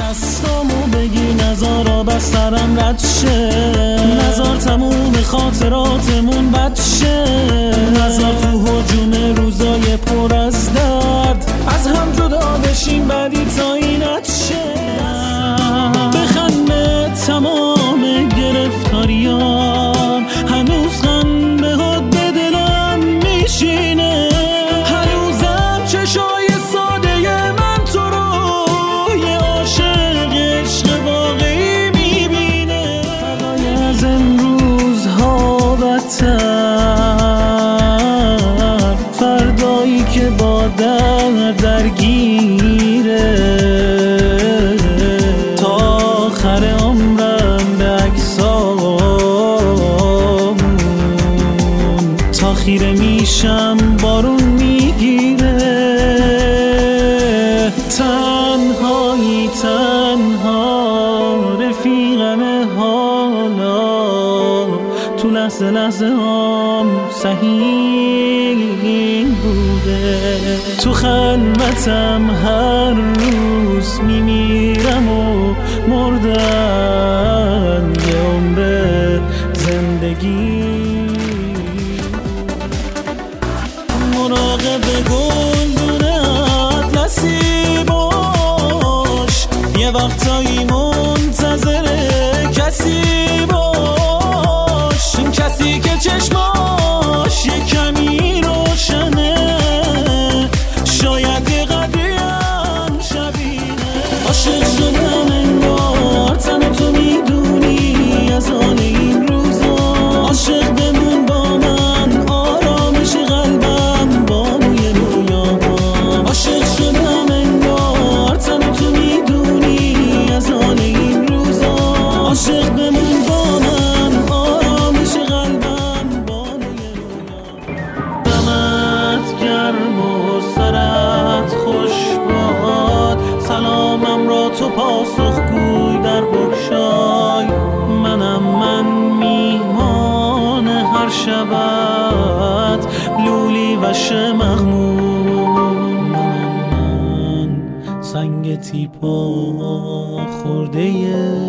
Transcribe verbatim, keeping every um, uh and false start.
دستامو بگی نزارا بسترم رد شه، نزار تموم خاطراتمون بد شه، نزار تو هجوم روزای پر از درد از هم جدا بشیم بعدی تا اینت شه. بخند به تمام گرفتاریام، هنوز غم به حد دلم میشینه، هنوزم چشای ساده من تو رو یه عاشق عشق واقعی میبینه. فردای از امروزها بدتر، فردایی که با در درگیره، تا آخر عمرم به عکسامون تا خیره میشم بارون میگیره. تنهایی تنها رفیقم حالا، تو لحظه لحظه هم سهیم بوده، تو خلوتم هر روز میمیرم و مردم یه عمر زندگی. مراقب گلدون اطلسی باش، یه وقتایی منتظر کسی باش، این کسی که چشماش یه کمی روشنه، شاید یه قدریم شبیه. عاشق شدم انگار تنها تو میدونی از آن این روزا، عاشق بمون با من آرامش قلبم بانوی رویاها، عاشق شدم انگار تنها تو میدونی از آن این روزا، عاشق بمون با من آرامش قلبم بانوی رویاها. دمت گرم و سرت خوش باد، سلامم را تو پاسخگوی در بگشای، منم من میهمان هر شبت لولی وش مغموم، منم من سنگ تیپا خورده